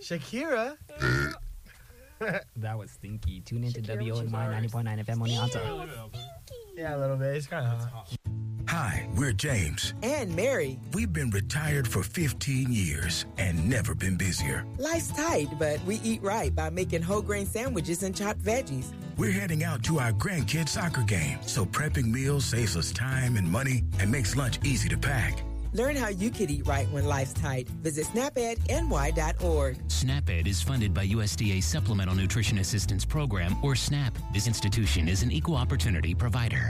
Shakira. That was stinky. Tune into Shakira, WONY 90.9 FM Oneonta. Yeah, a little bit. It's kind of hot. Hi, we're James. And Mary. We've been retired for 15 years and never been busier. Life's tight, but we eat right by making whole grain sandwiches and chopped veggies. We're heading out to our grandkids' soccer game, so prepping meals saves us time and money and makes lunch easy to pack. Learn how you could eat right when life's tight. Visit snapedny.org. SNAP-Ed is funded by USDA Supplemental Nutrition Assistance Program, or SNAP. This institution is an equal opportunity provider.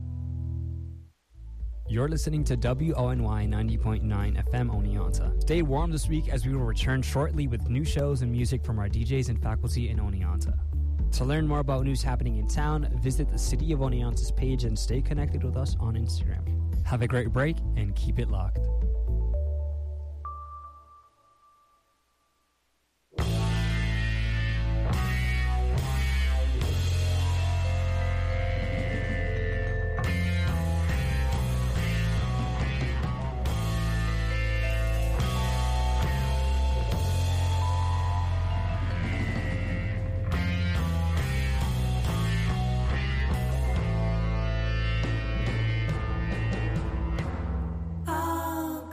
You're listening to WONY 90.9 FM Oneonta. Stay warm this week as we will return shortly with new shows and music from our DJs and faculty in Oneonta. To learn more about news happening in town, visit the City of Oneonta's page and stay connected with us on Instagram. Have a great break and keep it locked. I'll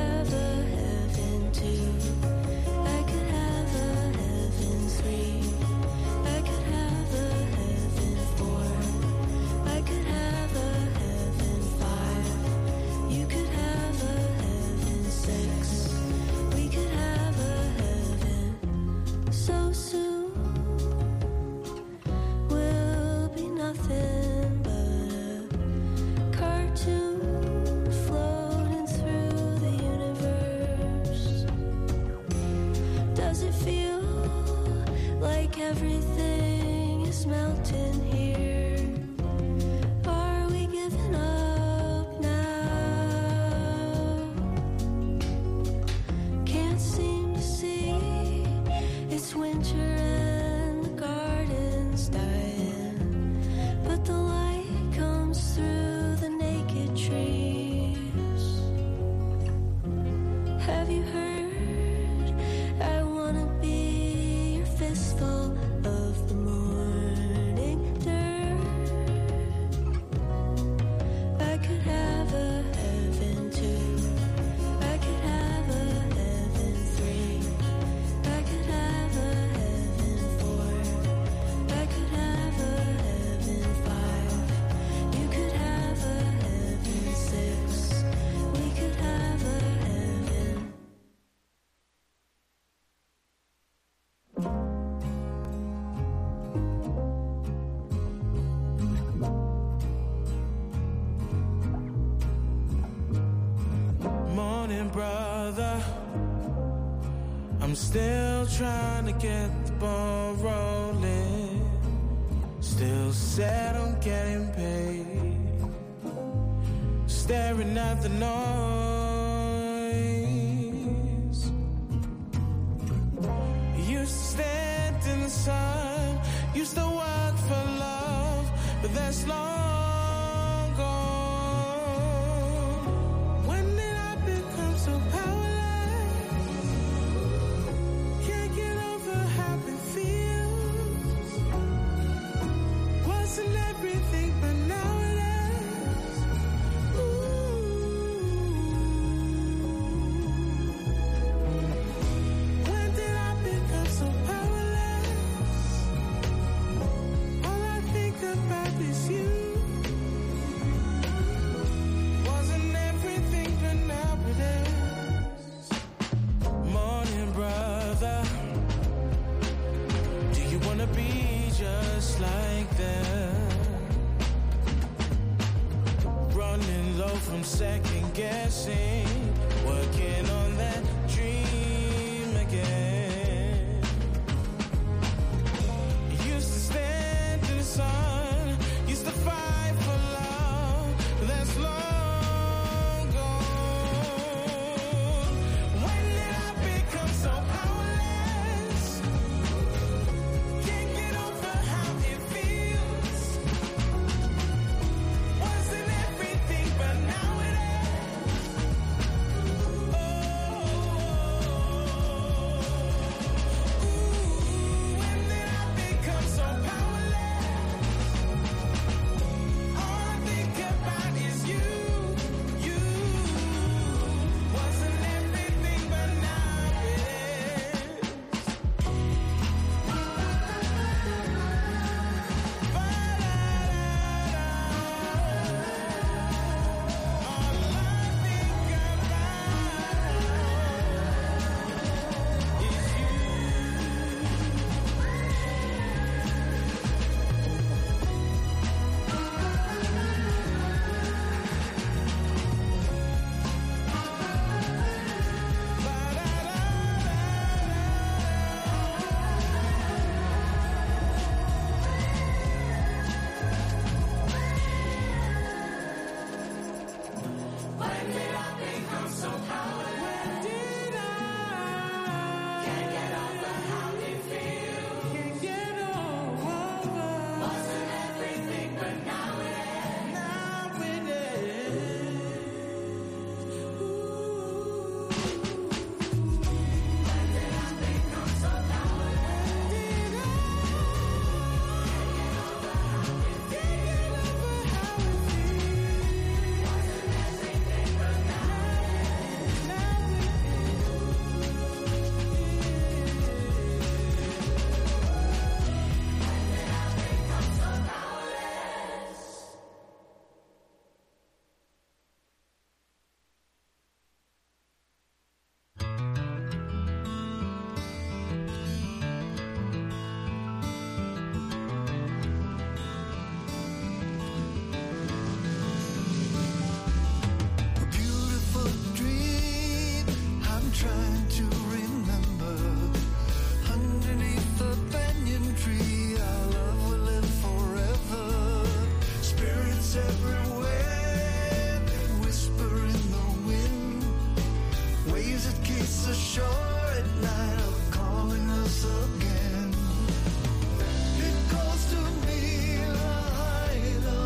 have a heaven 2. I could have a heaven 3. I could have a heaven 4. I could have a heaven 5. You could have a heaven 6. We could have a heaven so soon. We'll be nothing but a cartoon floating through the universe. Does it feel like everything is melting here? Are we giving up now? Can't seem to see. It's winter and the garden's dying, but the light comes through the naked trees. Have you heard? I wanna be your fistful of the morning dirt. I could have a heaven 2. I could have a heaven 3. I could have a heaven 4. I could have a heaven 5. You could have a heaven 6. We could have a heaven. Morning, brother. I'm still trying to get the ball rolling. Still set on getting paid. Staring at the noise. Used to stand in the sun. Used to work for love, but that's long gone. When did I become so powerless? Can't get over how it feels. Wasn't everything, but now it is. Ooh. trying to remember. Underneath the banyan tree, our love will live forever. Spirits everywhere, they whisper in the wind. Waves that kiss the shore at night are calling us again. It calls to me, Lahaina.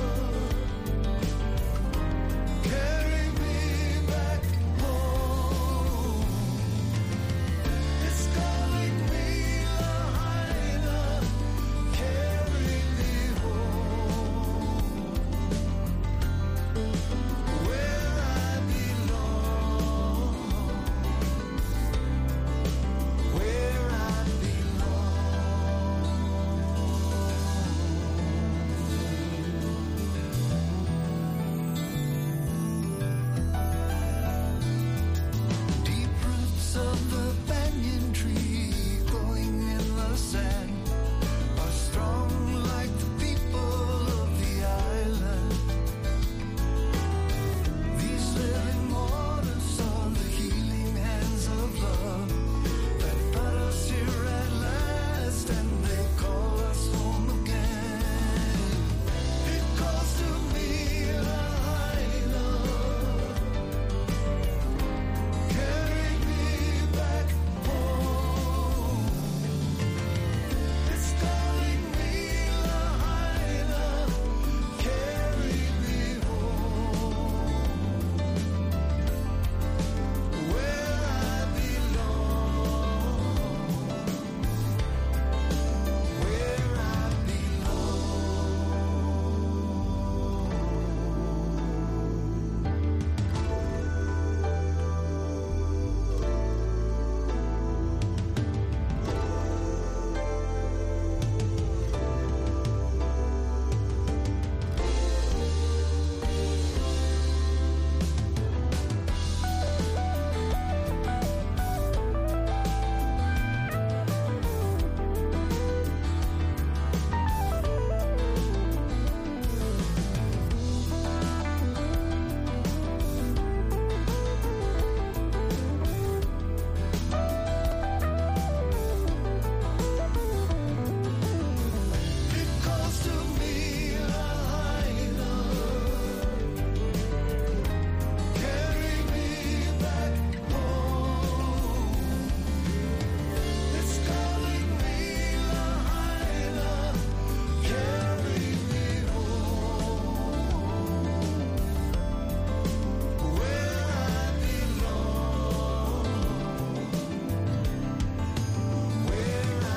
Carry me back home. It's calling me, Lahaina. Carry me home. Where I belong. Where I deep roots of the banyan tree growing in the sand are strong like the people of the island. These living waters are the healing hands of love that brought us here at last, and they call us home again. It calls to me, Lahaina. Carry me back home. It's calling me, Lahaina. Carry me home. Where I belong. Where I It calls to me, Lahaina. Carry me back home. It's calling me, Lahaina. Carry me home. Where I belong. Where I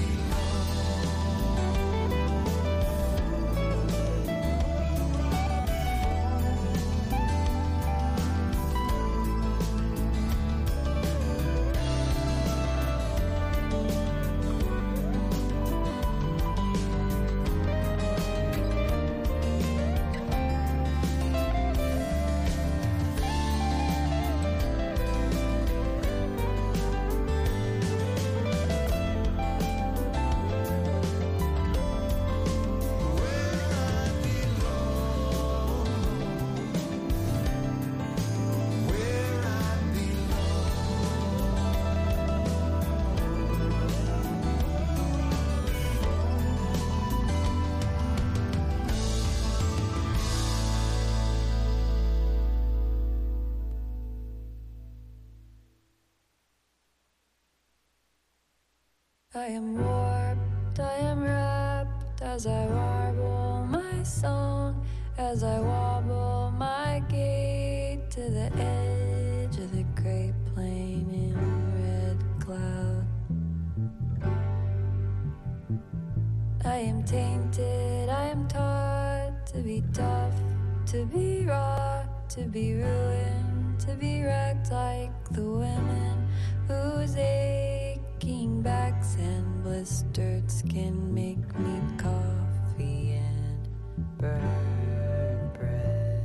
I am warped, I am wrapped as I warble my song, as I wobble my gait to the edge of the great plain in red cloud. I am tainted, I am taught to be tough, to be raw, to be ruined, to be wrecked like the women whose aching backs and blistered skin make me coffee and burn bread.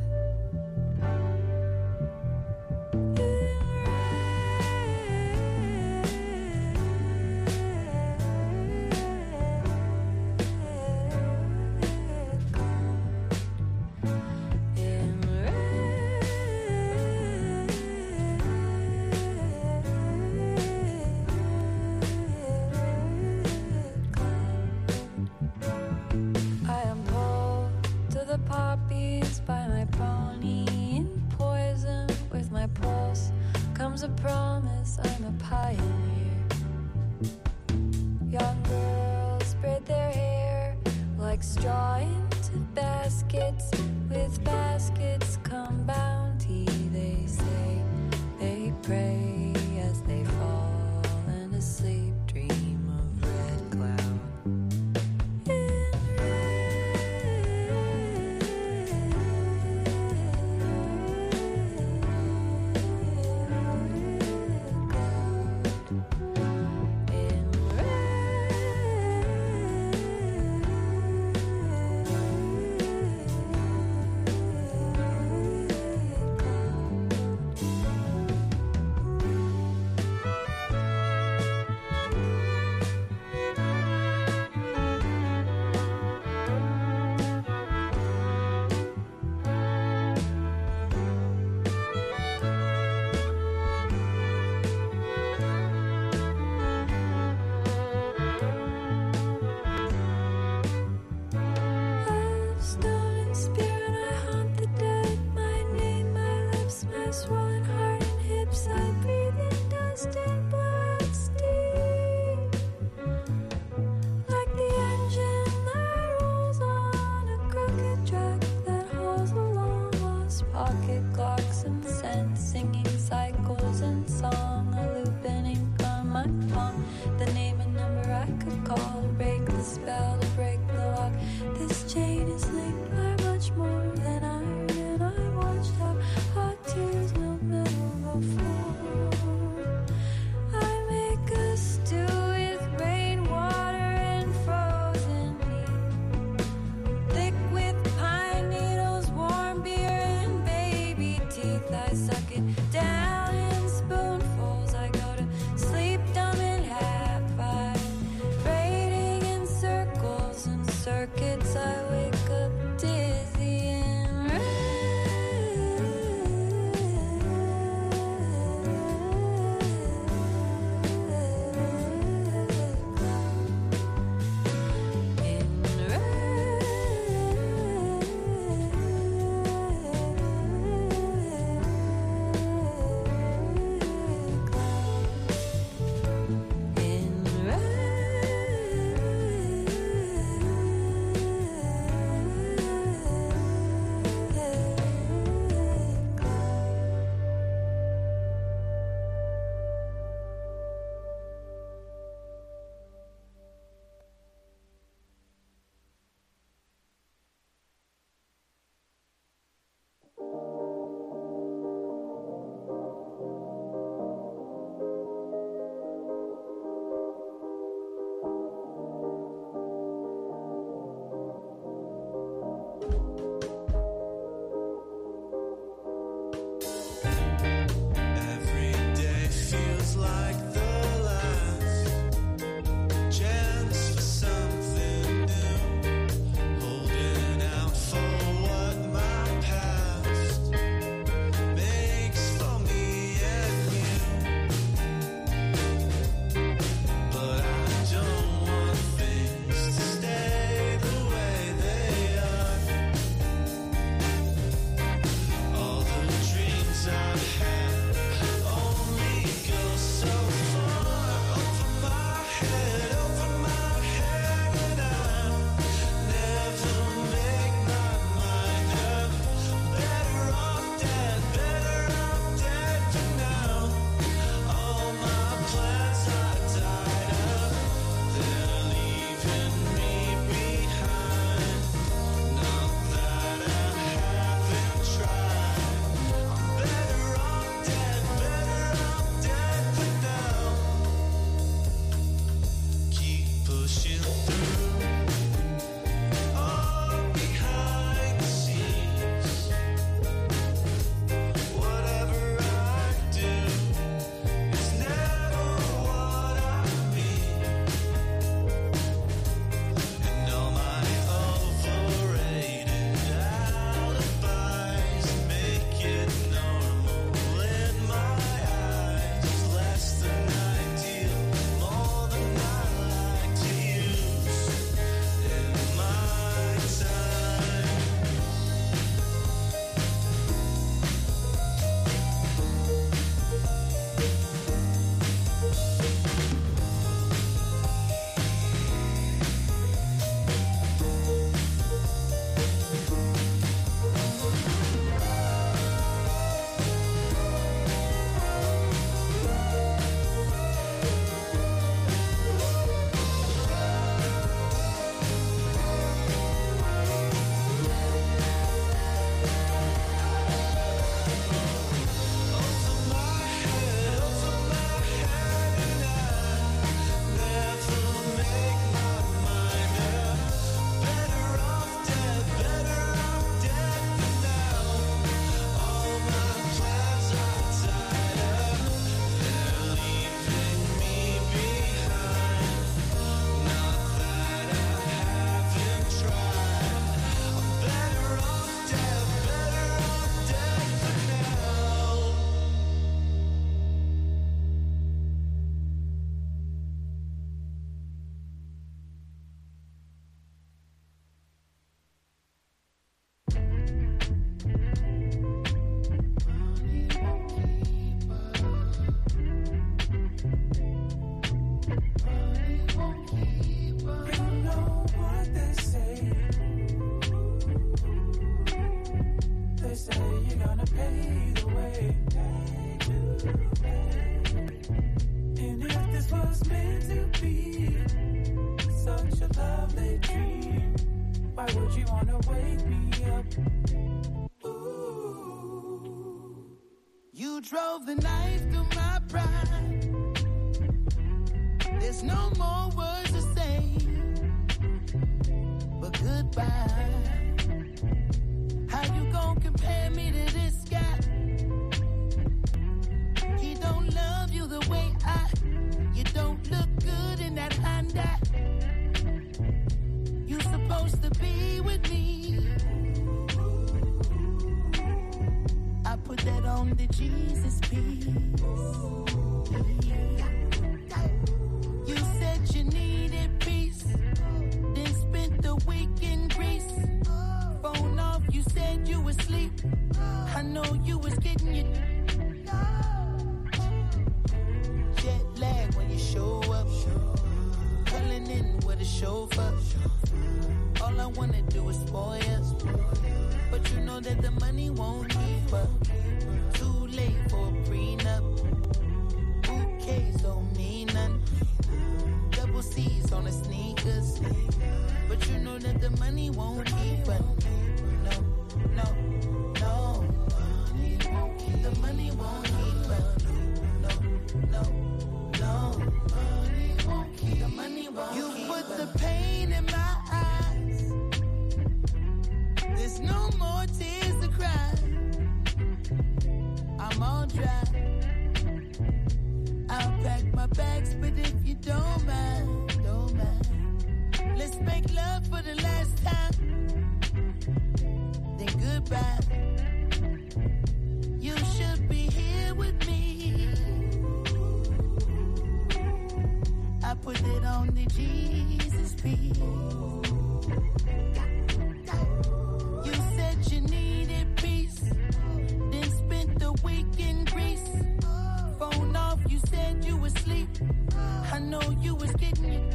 In red a promise, I'm a pioneer. Young girls braid their hair like straw into baskets. With baskets come bounty, they say. They pray as they fall and asleep, dream of red cloud. And if this was meant to be such a lovely dream, why would you wanna wake me up? Ooh. You drove the knife through my pride. There's no more words to say but goodbye. How you gon' compare me to this guy? He don't love you the way you don't look good in that Honda. You supposed to be with me. I put that on the Jesus piece. You said you needed peace, then spent the week in Greece. Phone off, you said you was asleep. I know you was getting your jet lag when you show up. Pulling in with a chauffeur. All I wanna do is spoil us, but you know that the money won't keep up. Too late for a prenup. Bouquets don't mean nothing. Double C's on the sneakers, but you know that the money won't keep up. No, no, no. The money won't keep up. No, no, no. The money won't you keep put up. The pain in my eyes. There's no more tears to cry. I'm all dry. I'll pack my bags, but if you don't mind, don't mind. Let's make love for the last time. Then goodbye. You should be here with me. I put it on the Jesus piece. You said you needed peace, then spent the week in Greece. Phone off, you said you was asleep. I know you was getting it.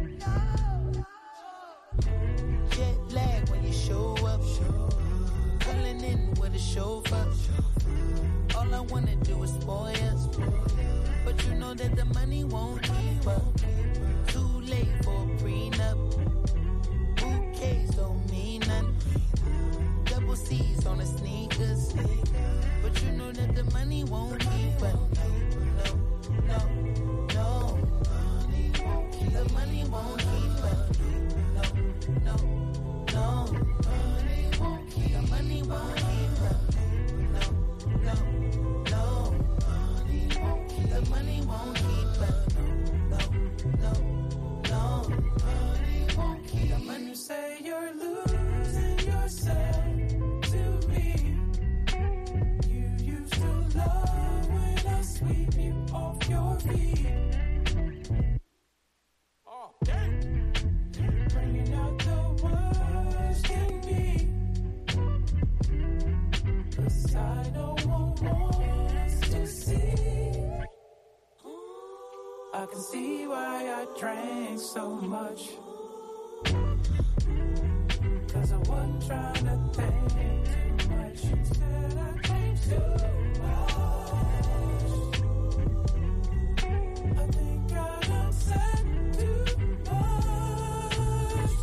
Jet lag when you show up. Pulling in with a chauffeur. All I wanna do is spoil us, but you know that the money won't keep up. Too late for a prenup. Bouquets don't mean nothing. Double C's on the sneakers, but you know that the money won't keep up. No, no, no. The money won't keep up. No, no, no. The money won't keep up. No, no, no. The money won't keep up. No, no, no. The money say you're losing yourself to me. You used to love when I sweep you off your feet. Oh, dang. Bringing out the worst in me. 'Cause I don't want us to see. I can see why I drank so much. 'Cause I wasn't trying to think too much. Instead I drank too much. I think I done said too much.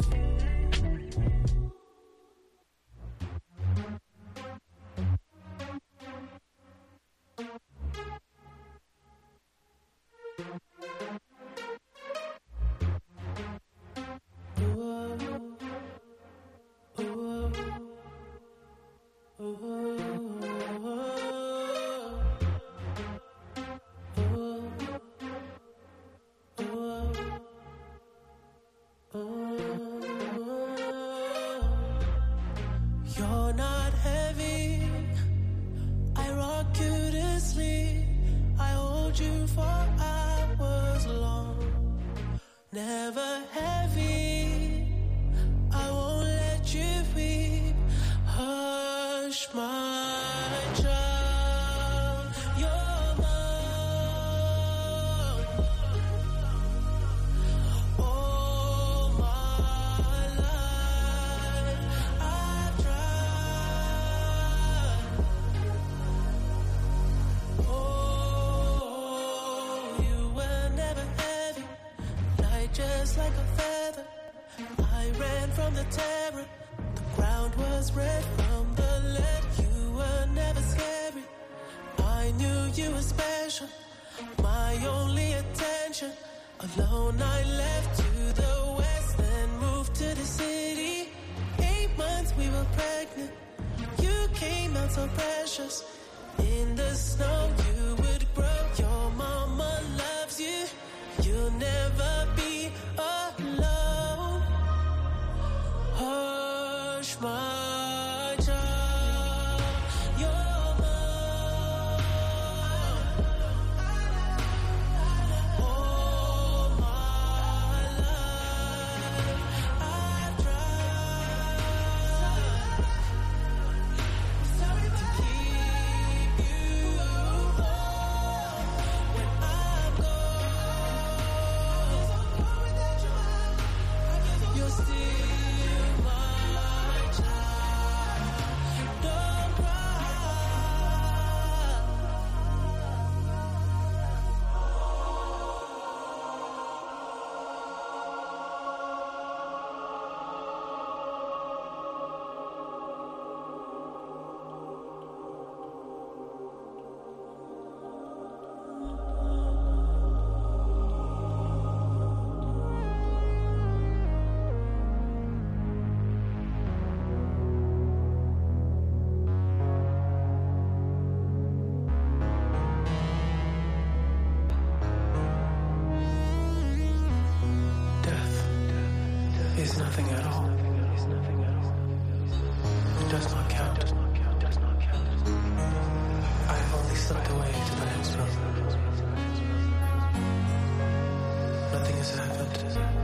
You're not heavy. I rock you to sleep. I hold you for hours long. Never heavy. I won't let you weep. Hush, my child. You're mine. All my life I've tried. Oh, terror. The ground was red from the lead. You were never scary. I knew you were special, my only attention. Alone I left to the west, then moved to the city. 8 months we were pregnant. You came out so precious. In the snow you would grow. Your mama loves you. You'll never be alone. Hush my child, you're mine. All my life I've tried to keep you warm when I'm gone. You're still my child. Don't cry. Death is nothing at all. It does not count. I have only slipped away to the next room. Nothing has happened.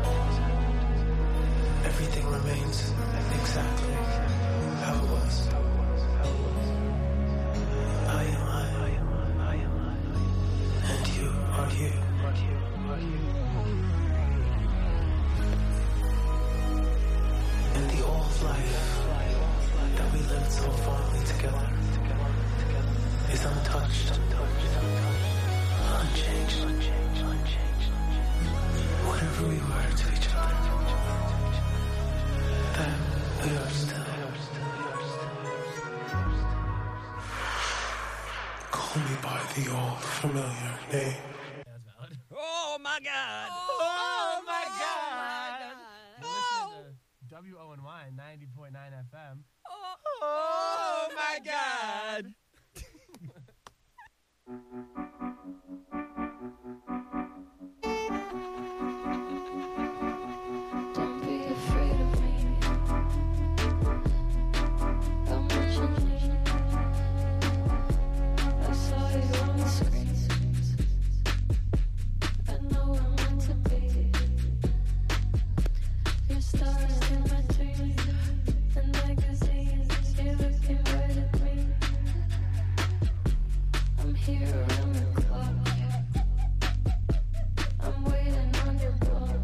Everything remains exactly how it was. I am I, and you are you. And the old life that we lived so fondly together is untouched, unchanged. Whatever we were to each other, that we are still. Call me by the old familiar name. Oh my God! Oh my God! You're listening to WONY 90.9 FM. Oh my God! Don't be afraid of me. I'll mention you. I saw you on the screen. I know I'm meant to be. You're stars in my dreams and magazines. You're looking right at me. I'm here around the clock. I'm waiting on your block.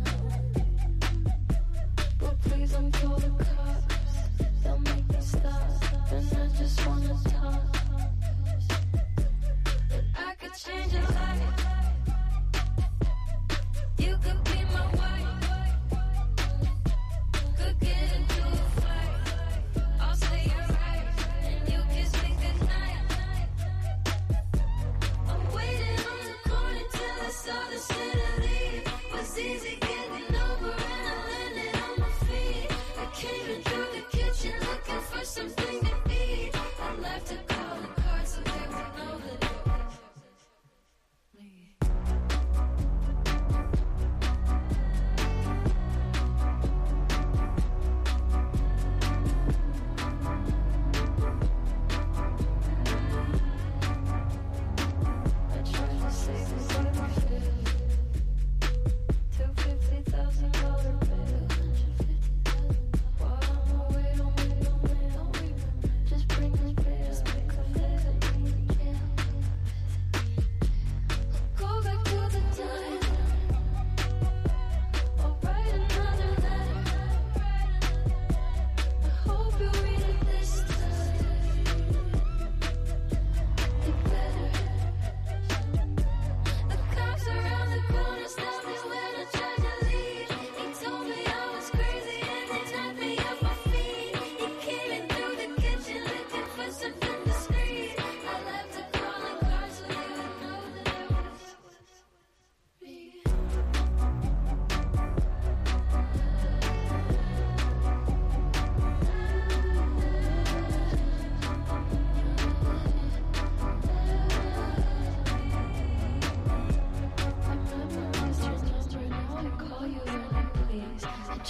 But please don't call the cops. They'll make me stop. And I just wanna talk. I could change your life. You could be my wife. Could get into a fight. I'll say you're right. And you kiss me goodnight. I'm waiting on the corner till I saw the center leave. Was easy getting over and I landed on my feet. I came in through the kitchen looking for something to eat. I left a calling card so they would know that it was me. I tried to save this every fifth. $250,000 bill. While I'm away, don't we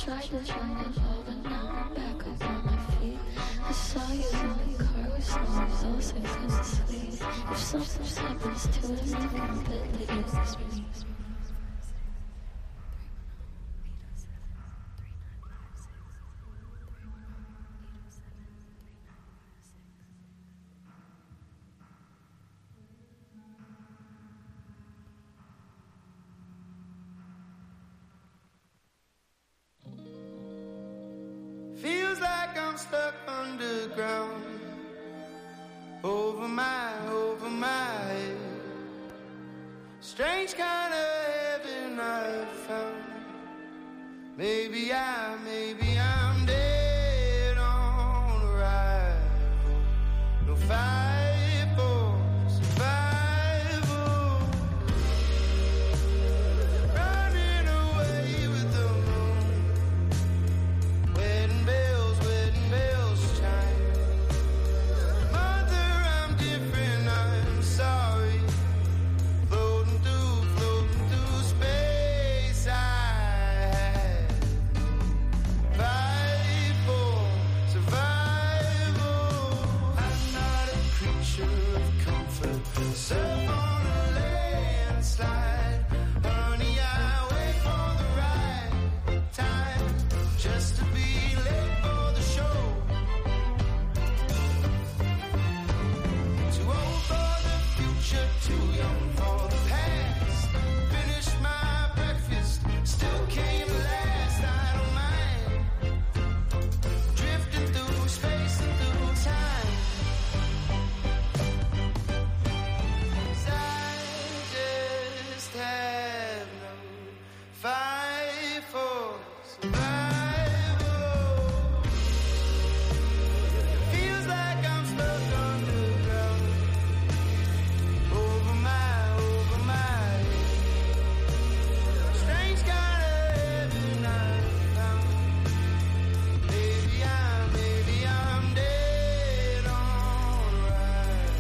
tried to find it all, but now I'm back up on my feet. I saw you in the car with someone else, I couldn't sleep. If something happens to us, then I bet that you miss me. Feels like I'm stuck underground, over my head. Strange kind of heaven I've found. Maybe I'm dead on arrival. No fight for survival. Running away with the moon. Wedding bells chime. Mother, I'm different, I'm sorry. Floating through space, I had fight for survival. I'm not a creature of comfort. Surf on a landslide. Honey, I wait for the right time just to be late for the show. Too old for the future, too young for the past. Finished my breakfast, still came last. I don't mind drifting through space and through time. 'Cause I just have no fight for survival. Feels like I'm stuck underground, over my head. Strange kind of heaven I've found. Maybe I'm dead on arrival.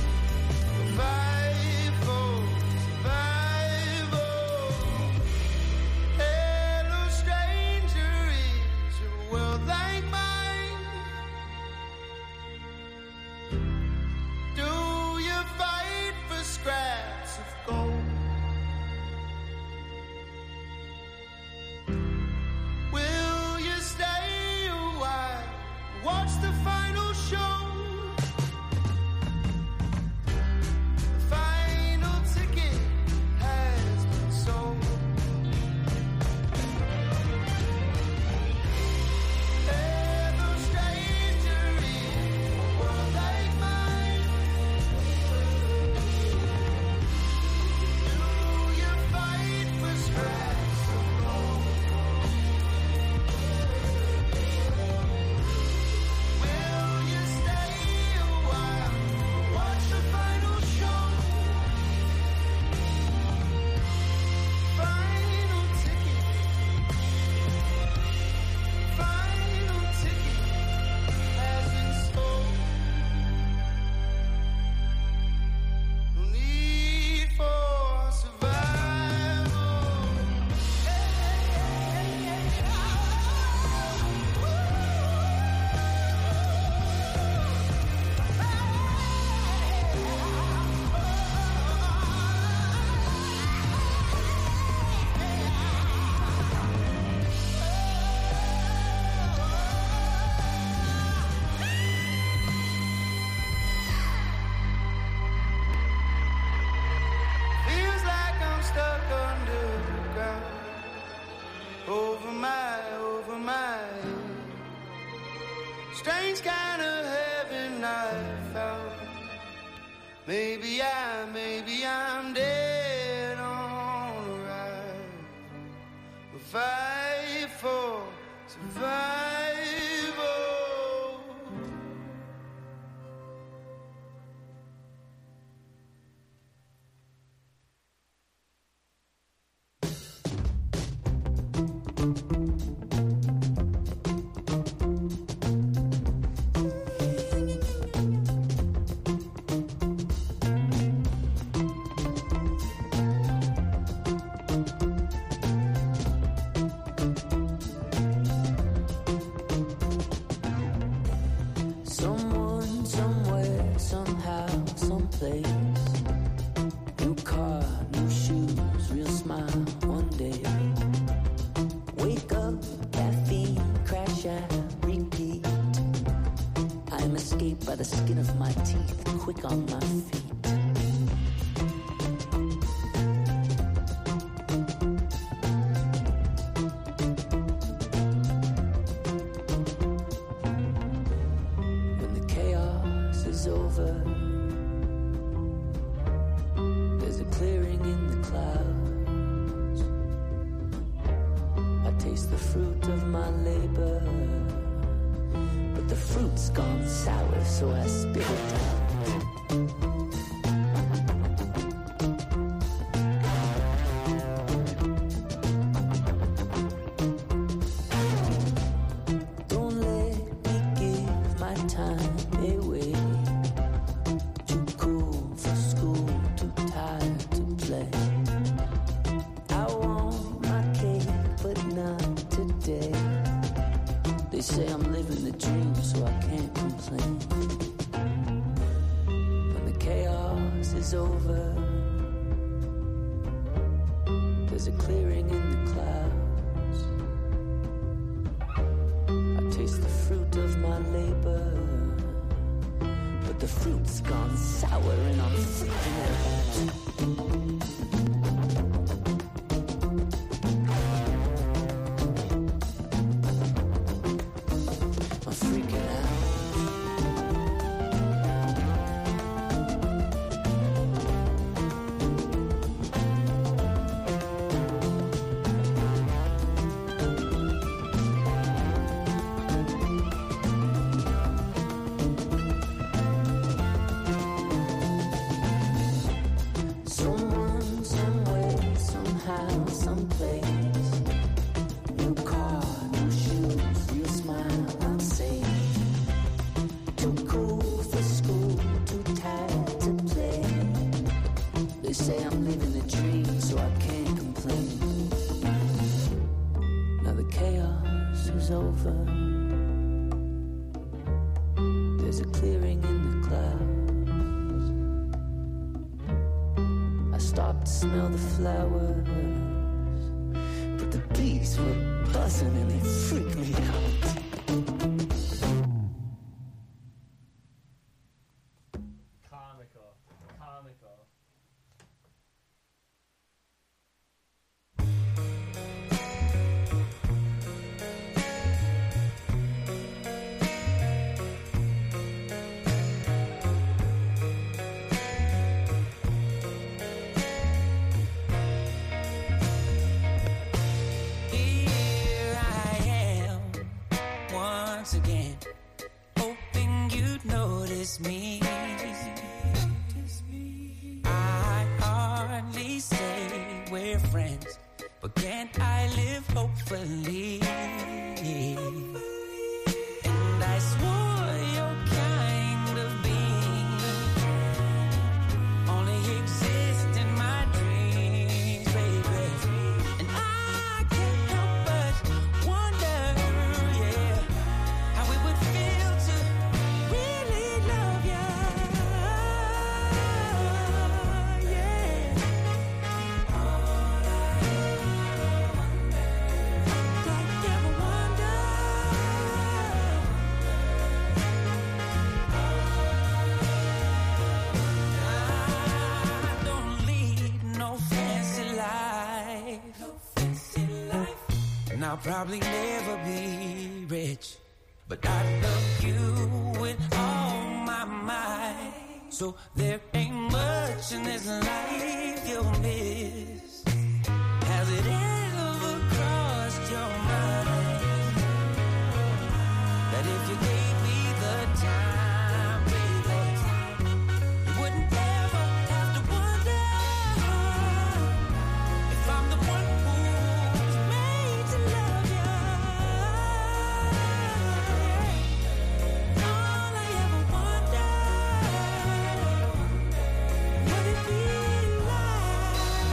Fight for survival. Hello, stranger, is your world like mine? Do you fight for scraps of gold? Will you stay a while, watch the final show? The final ticket has been sold. Hello, stranger, is a world like mine? Do you fight for scraps of gold? Will you stay a while, watch the final show? Final ticket has been sold. No need for survival. Feels like I'm stuck underground, over my head. Strange kind of heaven I found. Maybe I'm dead on arrival. We'll fight for survival. taste the fruit of my labor, but the fruit's gone sour, so I spit it out. Don't let me give my time away. Too cool for school, too tired to play. I want my cake, but not today. They say I'm living the dream, so I can't complain. When the chaos is over, there's a clearing in the clouds. I taste the fruit of my labor, but the fruit's gone sour and I'm freaking out. Smell the flowers, but the bees were buzzing and they freaked me out. Comical. Me. I hardly say we're friends, but can't I live hopefully? And I swore your kind of being only exists in my dreams, baby. And I can't help but wonder, yeah, how it would feel to really love you, yeah. All I ever wonder, I don't lead no fancy life, and I'll probably never be rich, but I love you with all my might. So there ain't much in this life you'll miss. Has it ever crossed your mind that if you gave me the time, baby, you wouldn't ever have to wonder if I'm the one who's made to love you? All I ever wonder, would it be like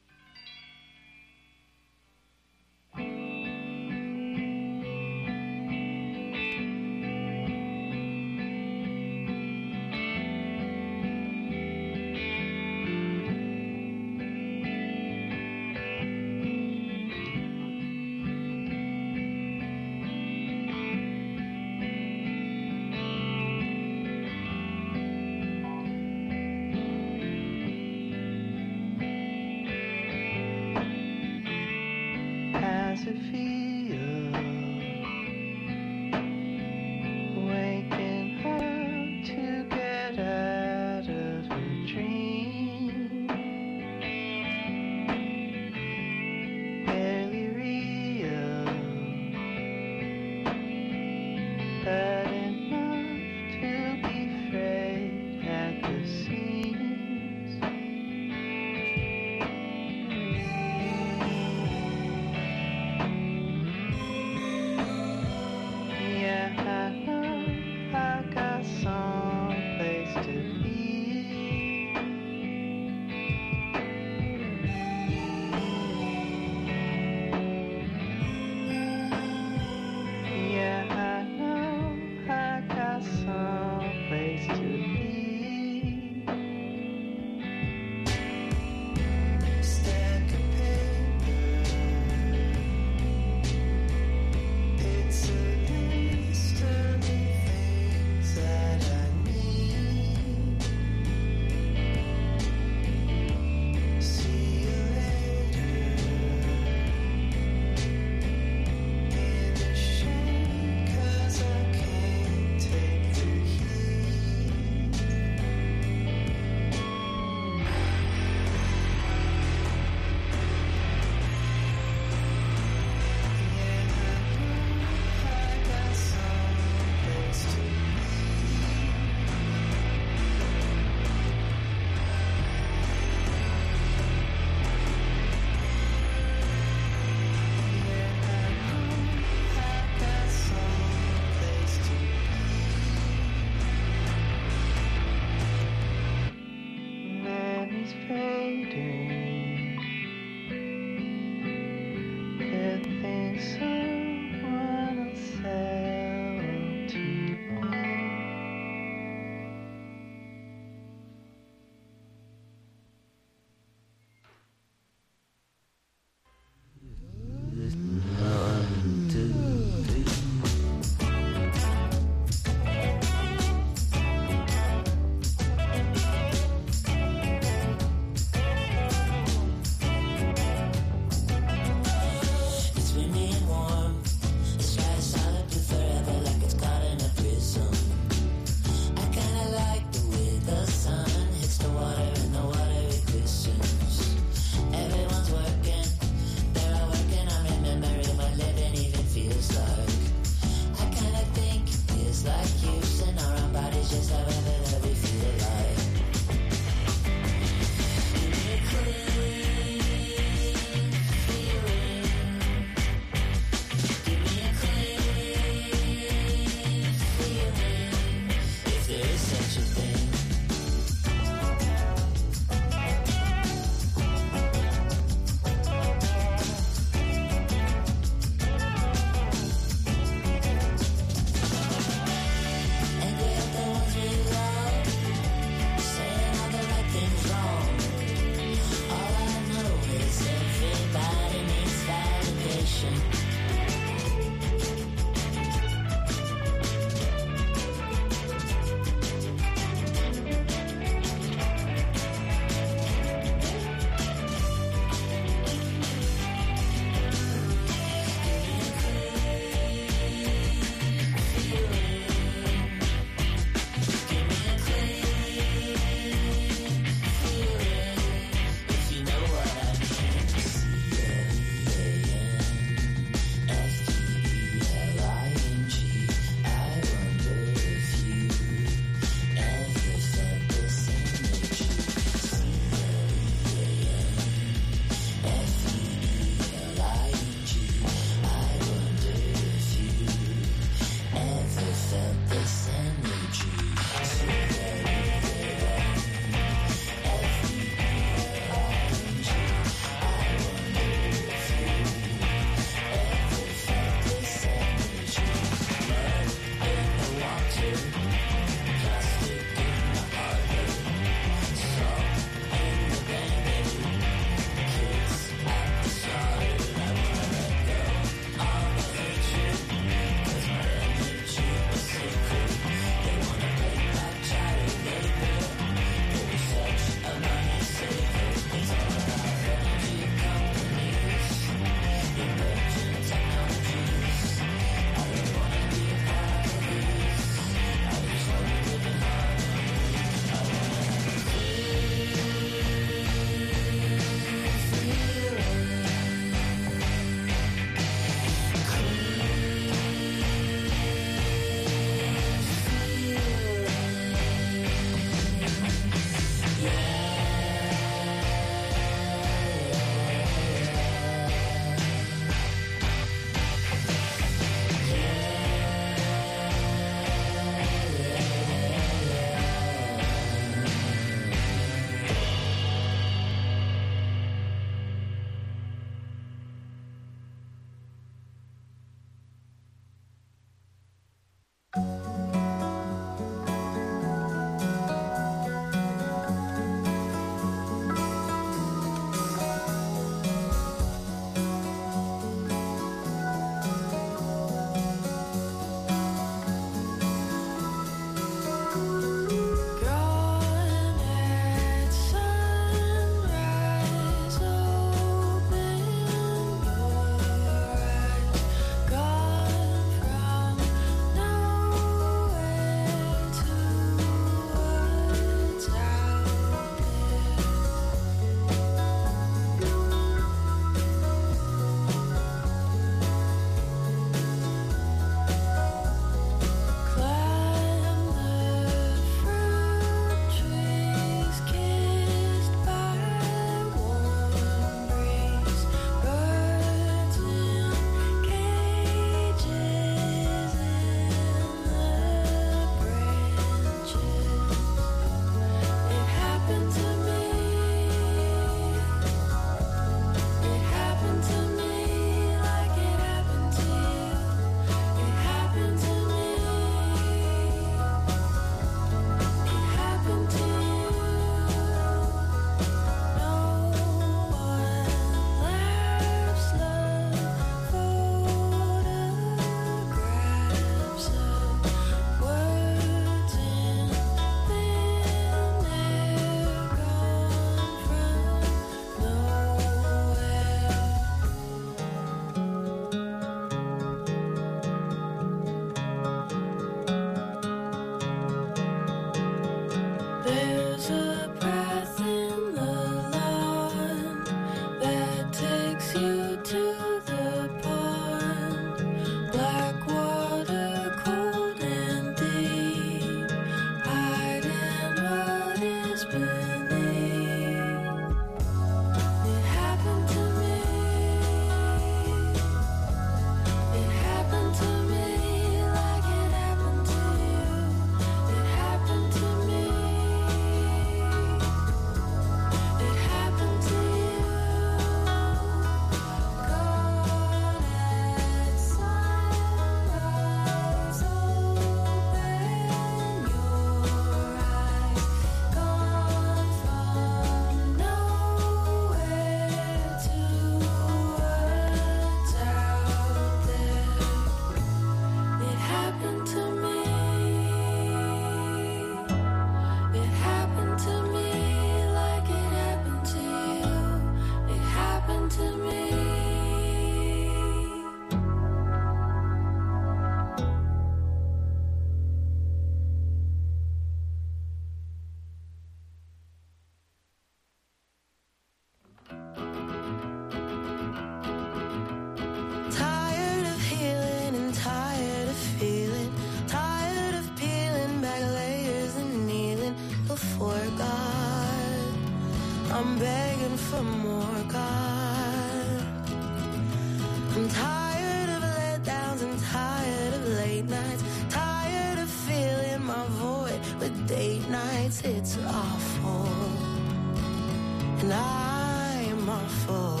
I'm begging for more, God. I'm tired of letdowns and tired of late nights, tired of filling my void with date nights. It's awful, and I'm awful.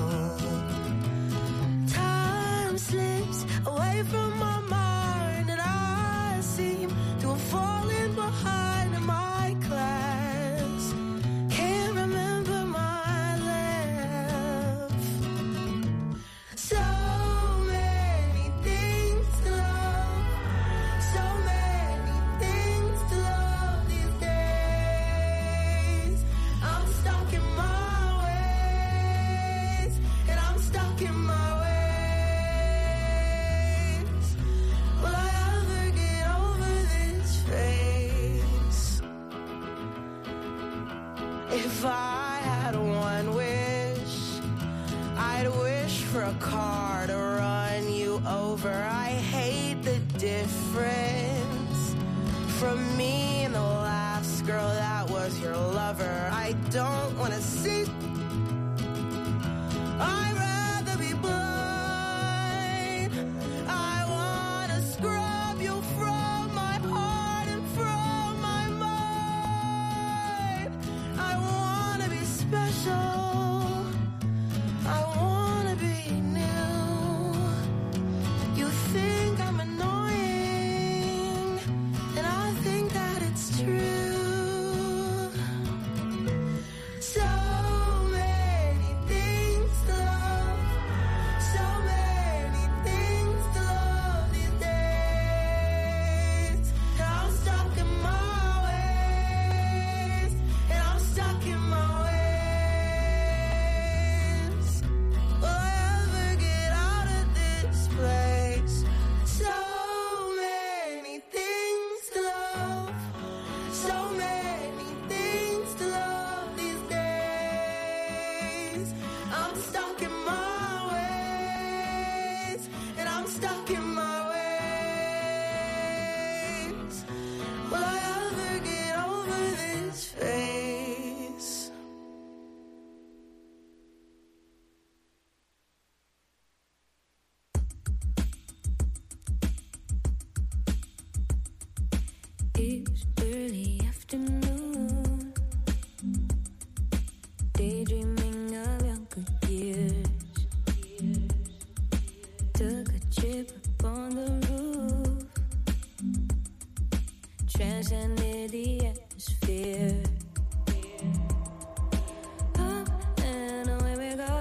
Time slips away from my mind, and I seem to have fallen behind in my class. Can't remember my life. So many things to love, so many things to love these days. I'm stuck in my ways, and I'm stuck in my ways. Will I ever get over this phase? If I had one wish, I'd wish for a car to run you over. I hate the difference from me and the last girl that was your lover. I don't want to see. I'd rather be blind. I want to scrub you from my heart and from my mind. I want to be special. I want to be new. You think I'm annoying, and I think that it's true. So many things to love, so many things to love these days. And I'm stuck in my ways, and I'm stuck in my ways. Will I ever get out of this place? So many things to love, so many things to love these days. I'm stuck in my ways, and I'm stuck in my ways. Will I ever get over this phase? It's early afternoon, daydreaming of younger years. Took a trip up on the roof, transcended the atmosphere. Up and away we go.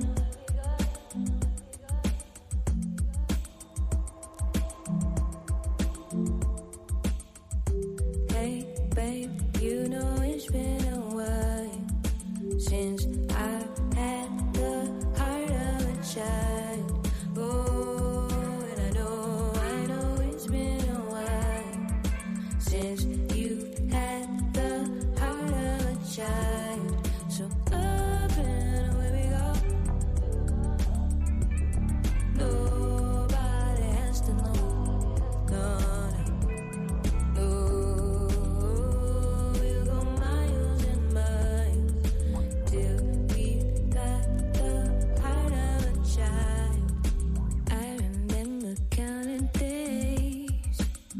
Hey, babe, you know it's been a while since I had the heart of a child. Oh, and I know it's been a while since you had the heart of a child. So up and away we go. Nobody has to know. No, no. We'll go miles and miles till we got the heart of a child. I remember counting days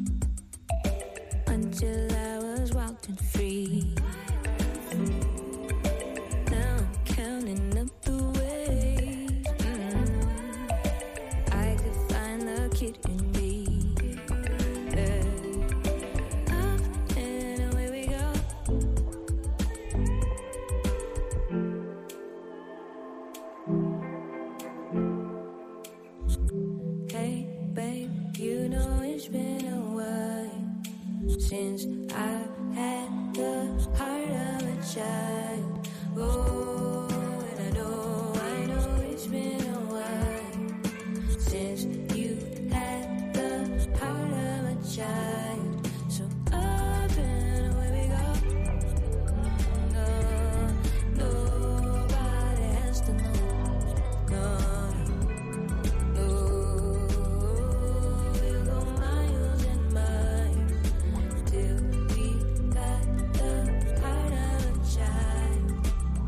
until I was wild and free. Now I'm counting up the ways I could find the kid in me. Up and away we go. Hey, babe, you know it's been a while since I had the heart of a child. Oh, and I know it's been a while since you had the heart of a child. So up and away we go. No, nobody has to know. No, no. We'll go miles and miles till we got the heart of a child.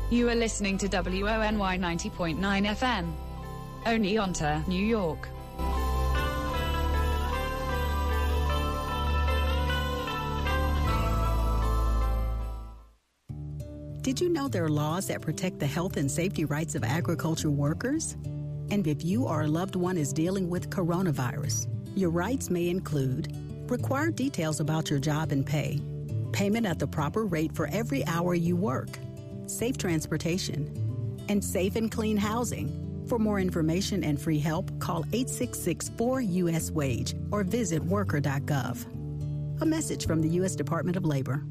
You are listening to WONY 90.9 FM. Oneonta, New York. Did you know there are laws that protect the health and safety rights of agriculture workers? And if you or a loved one is dealing with coronavirus, your rights may include required details about your job and pay, payment at the proper rate for every hour you work, safe transportation, and safe and clean housing. For more information and free help, call 866-4US-WAGE or visit worker.gov. A message from the U.S. Department of Labor.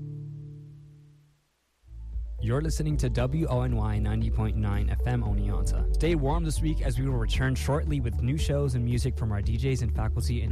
You're listening to WONY 90.9 FM Oneonta. Stay warm this week as we will return shortly with new shows and music from our DJs and faculty in